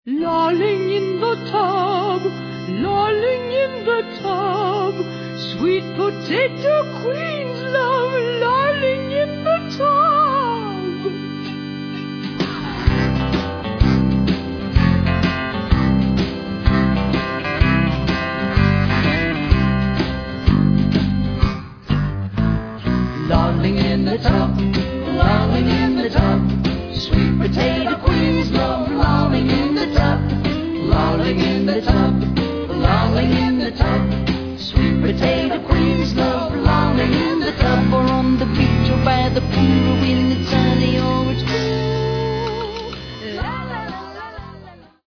Lolling in the tub, lolling in the tub, sweet potato queen's love, lolling in the tub. Lolling in the tub.